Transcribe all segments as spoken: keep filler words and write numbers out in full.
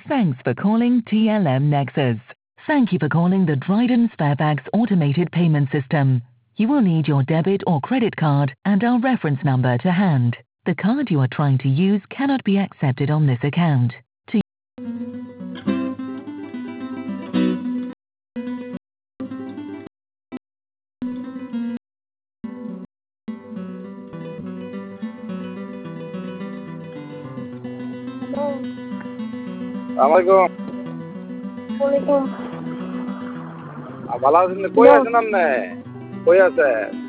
Thanks for calling T L M Nexus. Thank you for calling the Dryden Sparebags automated payment system. You will need your debit or credit card and our reference number to hand. The card you are trying to use cannot be accepted on this account. To Assalamualaikum. Waalaikum. ভালো আছেন? কই আছেন আপনি? কই আছে?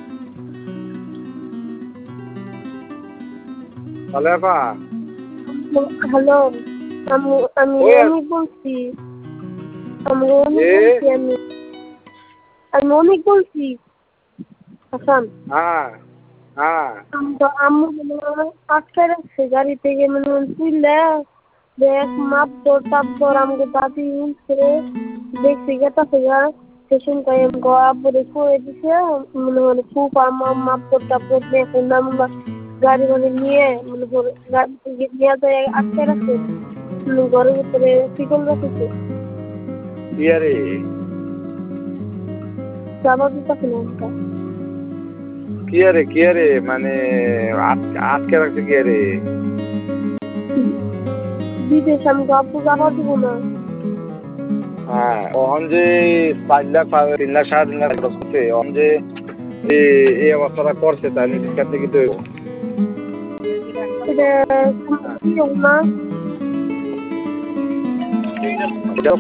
Hello আপা। Hello, আমি আমি কই আমি বলছি। আমি আমি বলছি আমি আমি অনেক বলছি। হাসান। হ্যাঁ হ্যাঁ। আমতো আম্মু মনে হয় আটকে রাখছে গাড়ি থেকে মনে হয় তুইলে দেখ মাপদর টাপদর আমাকে দাদি উঠছে দেখছি গেতাছে গা স্টেশন টাইম গো আব্বুরে কয়ে দিছে মনে হয় খুব আমার মাপদর টাপদর দেখে নাম গাড়ি মানে নিয়ে মানে গাড়ি থেকে নিয়ে যায় আটকে রাখছে ঘরের ভিতরে শিকল রাখছে কি আরে যাবার দিতেছে না ওটা কি আরে কি আরে মানে আটকে রাখছে কি আরে বিদেশ আমি আব্বু যাবার দিব না হ্যাঁ ওখান যে পাঁচ লাখ তিন লাখ সাড়ে তিন লাখ খরচ করছে ওখান যে এই অবস্থাটা করছে তাহলে শিক্ষার থেকে তো এটা কি না